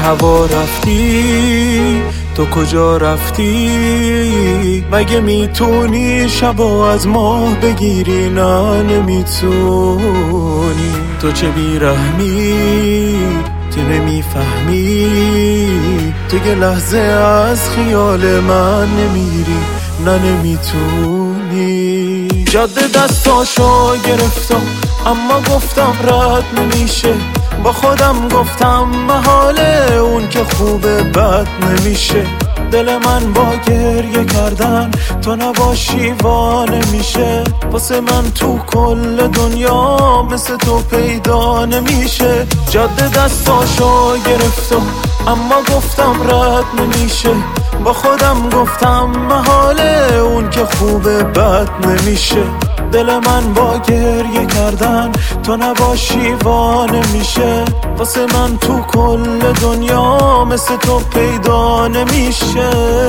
هوا رفتی، تو کجا رفتی؟ مگه میتونی شبا از ماه بگیری؟ نه نمیتونی. تو چه بیرحمی، تو نمیفهمی، تو یه لحظه از خیال من نمیری. نه نمیتونی. جاده دستاشو گرفتم اما گفتم رد نمیشه. با خودم گفتم محاله، اون که خوبه بد نمیشه. دل من با گریه کردن تو نباشی وا نمیشه. واسه من تو کل دنیا مثل تو پیدا نمیشه. جاده دستاشو گرفتم اما گفتم رد نمیشه. با خودم گفتم محاله، اون که خوبه بد نمیشه. دل من با گریه کردن تو نباشی وا نمیشه. واسه من تو کل دنیا مثل تو پیدا نمیشه.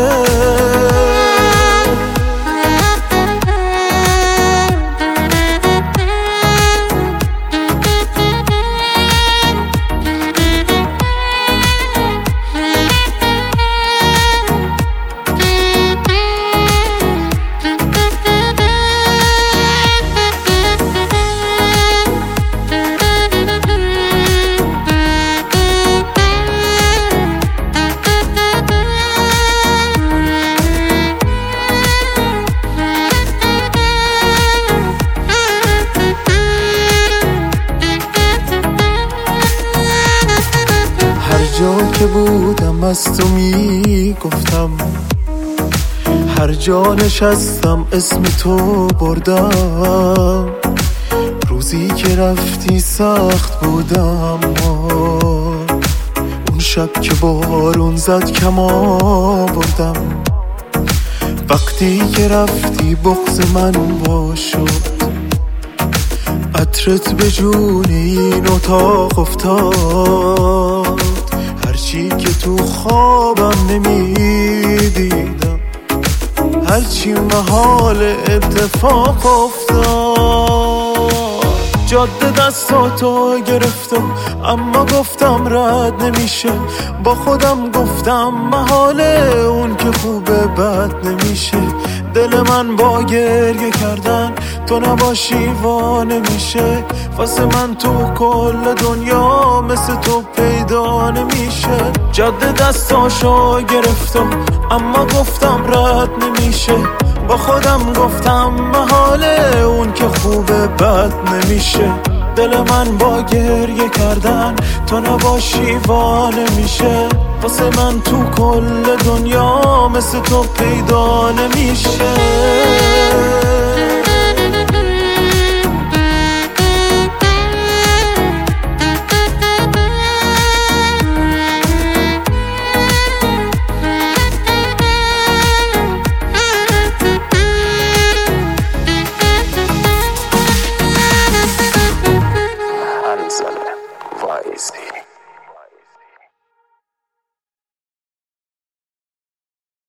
جا که بودم از تو میگفتم، هر جا نشستم اسم تو بردم. روزی که رفتی سخت بودم، اون شب که بارون زد کم آوردم. وقتی که رفتی بغض من وا شد، عطرت به جون این اتاق افتاد. هرچی که تو خوابم نمیدیدم، هرچی محال اتفاق افتاد. جاده دستاتو گرفتم اما گفتم رد نمیشه. با خودم گفتم محاله، اون که خوبه بد نمیشه. دل من با گریه کردن تو نباشی وا نمیشه. واسه من تو کل دنیا مثل تو پیدا نمیشه. جاده دستاشو گرفتم اما گفتم رد نمیشه. با خودم گفتم محاله، اون که خوبه بد نمیشه. دل من با گریه کردن تو نباشی وا نمیشه. واسه من تو کل دنیا مثل تو پیدا نمیشه.